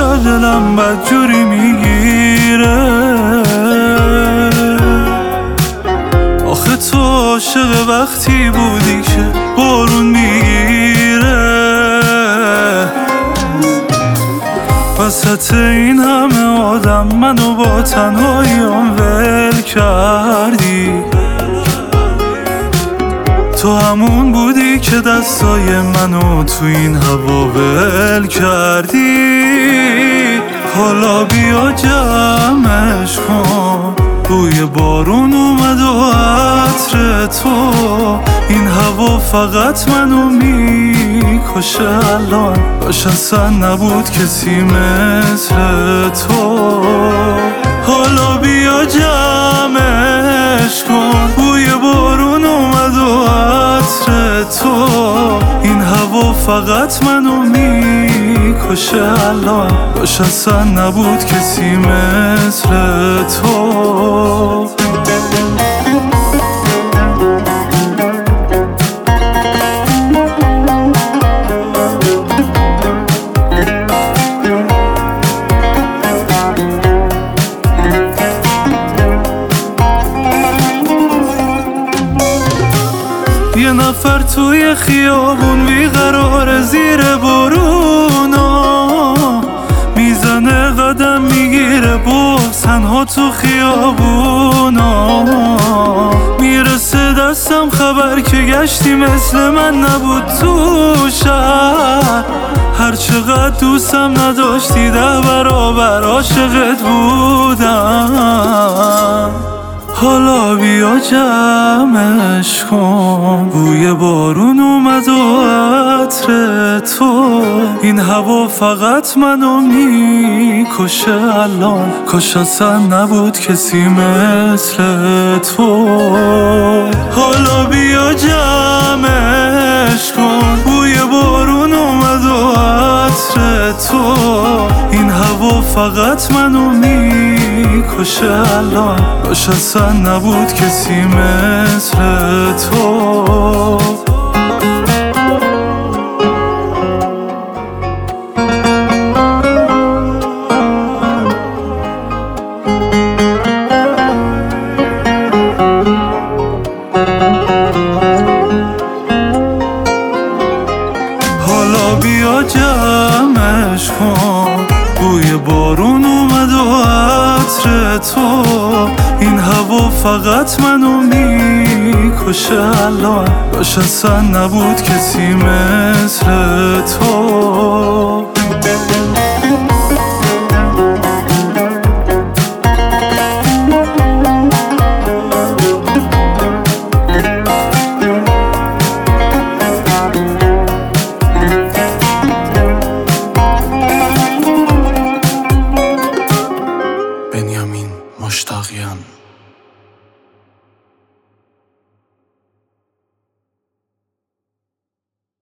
چرا دلم بدجوری میگیره؟ آخه تو عاشق وقتی بودی که بارون میگیره. وسط این همه آدم منو با تنهاییام ول کردی. تو همون بودی که دستای منو تو این هوا ول کردی. حالا بیا جمعش کن، بوی بارون اومد و عطر تو. این هوا فقط منو میکشه الان، باش اصلا نبود کسی مثل تو. حالا بیا جمعش کن، بوی بارون اومد و عطر تو. این هوا فقط منو میکشه الان، باش اصلا نبود کسی مثل تو. یه نفر توی خیابون بیقرار زیر بارونا، میزنه قدم میگیره باز تنها تو خیابونا. میرسه دستم خبر که گشتی مثل من نبود تو شهر. هر چقدر دوستم نداشتی 10 برابر عاشقت بودم. حالا بیا جمعش کن، بوی بارون اومد و عطر تو. این هوا فقط منو میکشه الان، کاش اصلا نبود کسی مثل تو. حالا بیا جمعش کن، بوی بارون اومد و عطر تو. این هوا فقط منو میکشه الان، باش اصلا نبود کسی مثل تو. حالا بیا جمعش کن، بوی بارون اومد و عطر تو. این هوا فقط منو میکشه الان، باش اصلا نبود کسی مثل تو.